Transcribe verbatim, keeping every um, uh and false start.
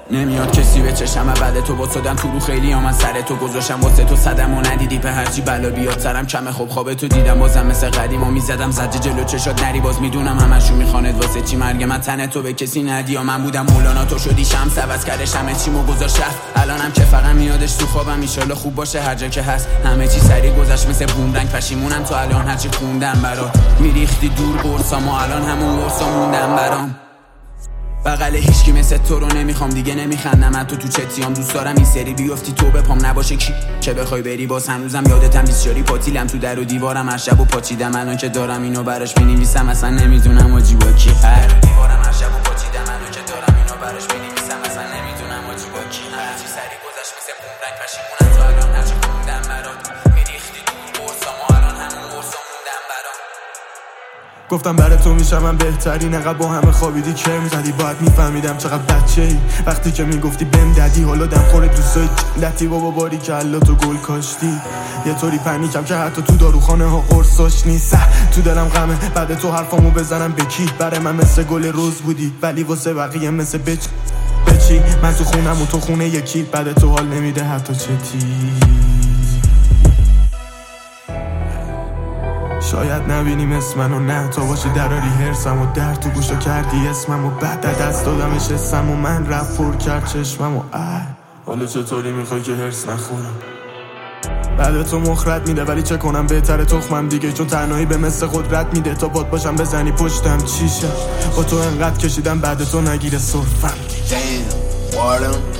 نمیاد کسی به چشم بعد تو واسدم تو رو خیلی ها من سر تو گذاشتم واسه تو صدم و ندیدی به هرچی بلا بیاد سرم کمه خوب خواب تو دیدم بازم مثل قدیم و میزدم زجه جلو چشات نری باز میدونم همشون میخواند واسه چی مرگ من تنه تو به کسی ندی یا من بودم مولانا تو شدی شمس عوض کردش همه چیمو گذاشت الانم که فقط میادش تو خوابم ایشالله خوب باشه هر جا که هست همه چی سریع گذشت مثل بومرنگ پشیمونم تو الان هرچی خوندم برات میریختی دور قرصام و الان همون قرصا موندم برام بغل هیچکی مثل تو رو نمیخوام دیگه نمیخندم من تو تو چتیام دوست دارم این سری بیفتی تو به پام نباشه کی که بخوای بری باز هنوزم یادتم بیسیاری پاتیلم تو در و دیوارم هر شب و پاچیدم الان که دارم اینو براش مینویسم اصلا نمیدونم آجی با کی هر دیوارم هر شب و پاچیدم الان که دارم اینو براش مینویسم اصلا نمیدونم آجی با کی هر چی سری گذشت مثل بومرنگ پشیمونم تو الان هرچی خوندم برات میریختی دور قرصام و الان همون قرصا موندم برات گفتم برای تو میشم من بهترین انقدر با همه خوابیدی کرم زدی باید میفهمیدم چقدر بچه ای وقتی که میگفتی بهم ددی حالا دم خوره دوستای لطی بابا باری که الله تو گل کاشتی یه طوری پنیکم که حتی تو داروخانه ها قرصاش نیست تو دلم غمه بعد تو حرفامو بزنم به کی برای من مثل گل روز بودی ولی واسه بقیه مثل بچ بچی من تو خونم و تو خونه یکی بعد تو حال نمیده حتی چتی شاید نبینیم اسمنو نه تا باشی دراری هرسم و در تو گوشو کردی اسمم و بعد دست دادمش اسم و من رفت پر کرد چشمم و اه حالا چطوری میخوای که هرس نخورم بعد تو مخرت میده ولی چه کنم بهتره تخمم دیگه چون تنهایی به مثل قدرت میده تا باد باشم بزنی پشتم چیشه با تو انقدر کشیدم بعد تو نگیره صرفم Damn, Wardem